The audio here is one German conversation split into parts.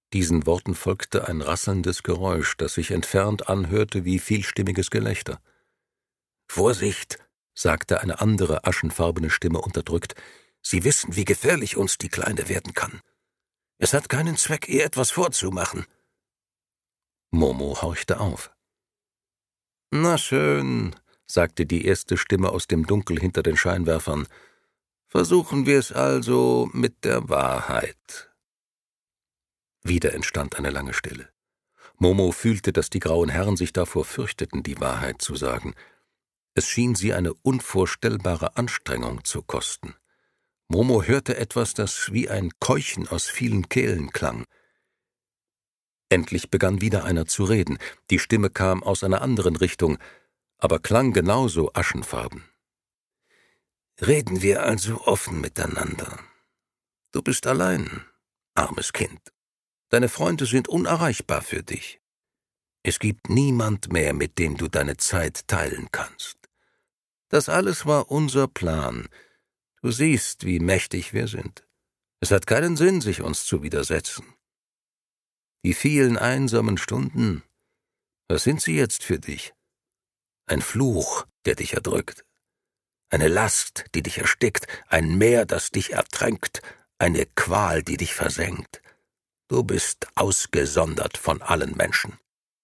Diesen Worten folgte ein rasselndes Geräusch, das sich entfernt anhörte wie vielstimmiges Gelächter. »Vorsicht«, sagte eine andere aschenfarbene Stimme unterdrückt, »Sie wissen, wie gefährlich uns die Kleine werden kann. Es hat keinen Zweck, ihr etwas vorzumachen.« Momo horchte auf. »Na schön«, sagte die erste Stimme aus dem Dunkel hinter den Scheinwerfern, »versuchen wir es also mit der Wahrheit.« Wieder entstand eine lange Stille. Momo fühlte, dass die grauen Herren sich davor fürchteten, die Wahrheit zu sagen. Es schien sie eine unvorstellbare Anstrengung zu kosten. Momo hörte etwas, das wie ein Keuchen aus vielen Kehlen klang. Endlich begann wieder einer zu reden. Die Stimme kam aus einer anderen Richtung, aber klang genauso aschenfarben. »Reden wir also offen miteinander. Du bist allein, armes Kind. Deine Freunde sind unerreichbar für dich. Es gibt niemand mehr, mit dem du deine Zeit teilen kannst. Das alles war unser Plan. Du siehst, wie mächtig wir sind. Es hat keinen Sinn, sich uns zu widersetzen. Die vielen einsamen Stunden, was sind sie jetzt für dich? Ein Fluch, der dich erdrückt. Eine Last, die dich erstickt, ein Meer, das dich ertränkt, eine Qual, die dich versenkt. Du bist ausgesondert von allen Menschen.«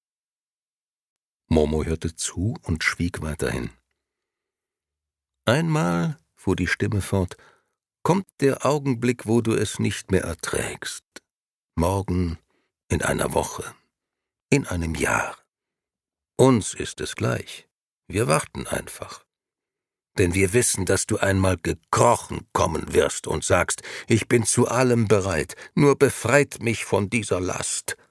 Momo hörte zu und schwieg weiterhin. »Einmal«, fuhr die Stimme fort, »kommt der Augenblick, wo du es nicht mehr erträgst. Morgen, in einer Woche, in einem Jahr. Uns ist es gleich. Wir warten einfach. Denn wir wissen, dass du einmal gekrochen kommen wirst und sagst, ich bin zu allem bereit, nur befreit mich von dieser Last.